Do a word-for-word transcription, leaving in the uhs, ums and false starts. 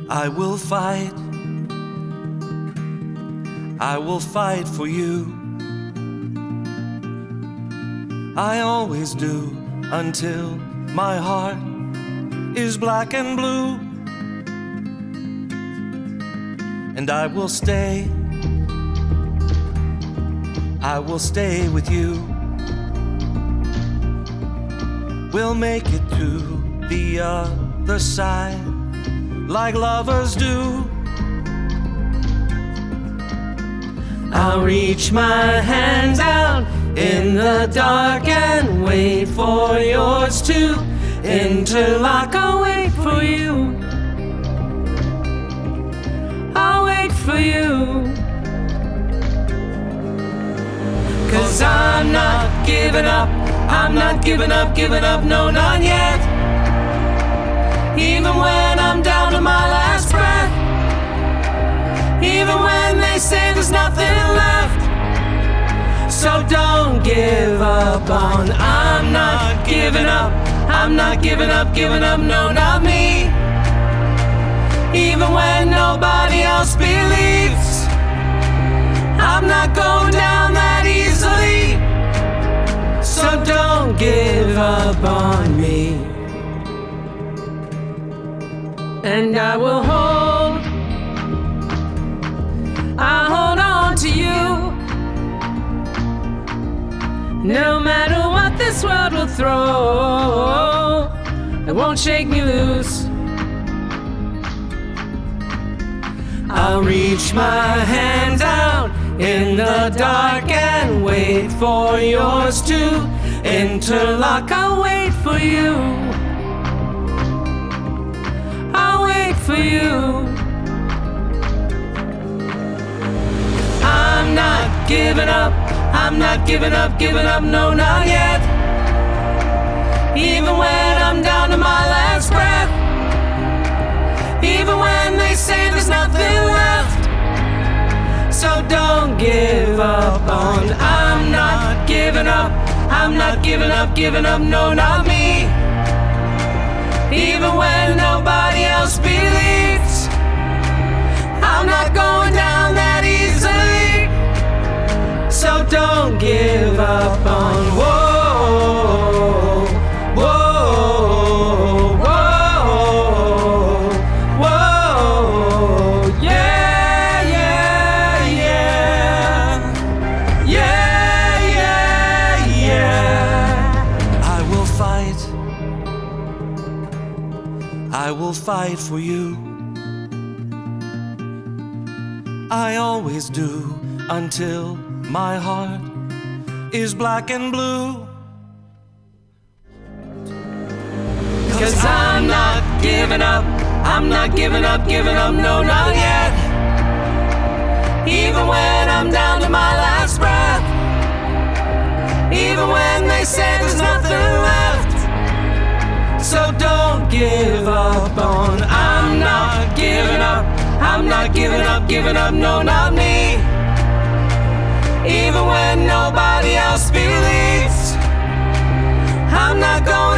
I will fight. I will fight for you. I always do until my heart is black and blue. And I will stay. I will stay with you. We'll make it to the other side like lovers do. I'll reach my hands out in the dark and wait for yours to interlock. I'll wait for you. I'll wait for you. 'Cause I'm not giving up. I'm not giving up, giving up, no, not yet. Even when I'm down to my last breath. Even when they say there's nothing left. So don't give up on. I'm not giving up. I'm not giving up, giving up, no, not me. Even when nobody else believes. I'm not going down that easily. So don't give up on me. And I will hold. I'll hold on to you. No matter what this world will throw, it won't shake me loose. I'll reach my hands out in the dark and wait for yours to interlock. I'll wait for you. I'll wait for you. I'm not giving up. I'm not giving up, giving up, no, not yet. Even when I'm down to my last breath. Even when they say there's nothing left. So don't give up on. I'm not giving up. I'm not giving up, giving up, no, not me. Even when nobody else believes. I'm not going down that easily. So don't give up on. Whoa, whoa, whoa, whoa, yeah, yeah, yeah, yeah, yeah, yeah. I will fight. I will fight for you. I always do until my heart is black and blue. 'Cause I'm not giving up. I'm not giving up, giving up, no, not yet. Even when I'm down to my last breath. Even when they say there's nothing left. So don't give up on. I'm not giving up. I'm not giving up, giving up, no, not me. Even when nobody else believes. I'm not going